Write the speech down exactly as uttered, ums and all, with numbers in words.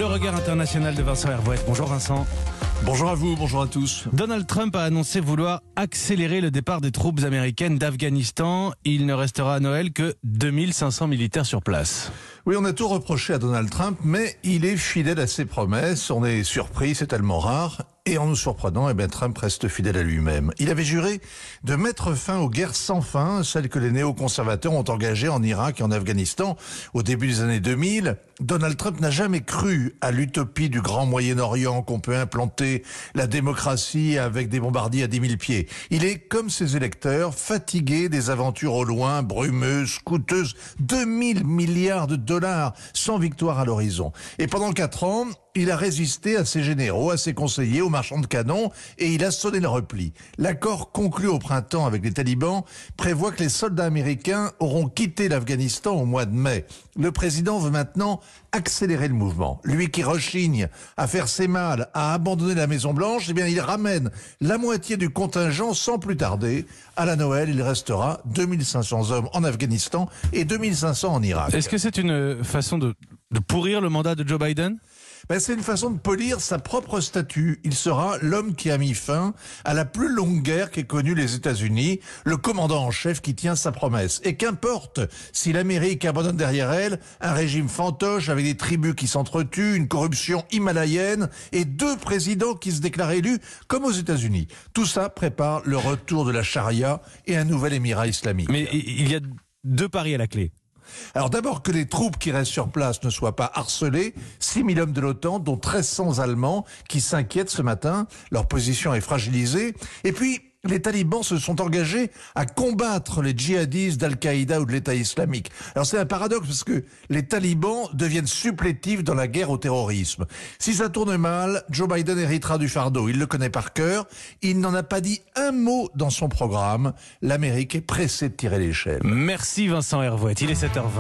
Le regard international de Vincent Hervouet. Bonjour Vincent. Bonjour à vous, bonjour à tous. Donald Trump a annoncé vouloir accélérer le départ des troupes américaines d'Afghanistan. Il ne restera à Noël que deux mille cinq cents militaires sur place. Oui, on a tout reproché à Donald Trump, mais il est fidèle à ses promesses. On est surpris, c'est tellement rare. Et en nous surprenant, eh bien, Trump reste fidèle à lui-même. Il avait juré de mettre fin aux guerres sans fin, celles que les néoconservateurs ont engagées en Irak et en Afghanistan au début des années deux mille. Donald Trump n'a jamais cru à l'utopie du grand Moyen-Orient, qu'on peut implanter la démocratie avec des bombardiers à dix mille pieds. Il est, comme ses électeurs, fatigué des aventures au loin, brumeuses, coûteuses, deux mille milliards de dollars sans victoire à l'horizon. Et pendant quatre ans, il a résisté à ses généraux, à ses conseillers, aux marchands de canons, et il a sonné le repli. L'accord conclu au printemps avec les talibans prévoit que les soldats américains auront quitté l'Afghanistan au mois de mai. Le président veut maintenant accélérer le mouvement. Lui qui rechigne à faire ses malles, à abandonner la Maison-Blanche, eh bien, il ramène la moitié du contingent sans plus tarder. À la Noël, il restera deux mille cinq cents hommes en Afghanistan et deux mille cinq cents en Irak. Est-ce que c'est une façon de, de pourrir le mandat de Joe Biden ? Ben, c'est une façon de polir sa propre statue. Il sera l'homme qui a mis fin à la plus longue guerre qu'aient connue les États-Unis, le commandant en chef qui tient sa promesse. Et qu'importe si l'Amérique abandonne derrière elle un régime fantoche avec des tribus qui s'entretuent, une corruption himalayenne et deux présidents qui se déclarent élus comme aux États-Unis. Tout ça prépare le retour de la charia et un nouvel émirat islamique. Mais il y a deux paris à la clé. Alors d'abord que les troupes qui restent sur place ne soient pas harcelées. six mille hommes de l'OTAN, dont mille trois cents Allemands, qui s'inquiètent ce matin. Leur position est fragilisée. Et puis, les talibans se sont engagés à combattre les djihadistes d'Al-Qaïda ou de l'État islamique. Alors c'est un paradoxe parce que les talibans deviennent supplétifs dans la guerre au terrorisme. Si ça tourne mal, Joe Biden héritera du fardeau. Il le connaît par cœur. Il n'en a pas dit un mot dans son programme. L'Amérique est pressée de tirer l'échelle. Merci Vincent Hervouet. Il est sept heures vingt.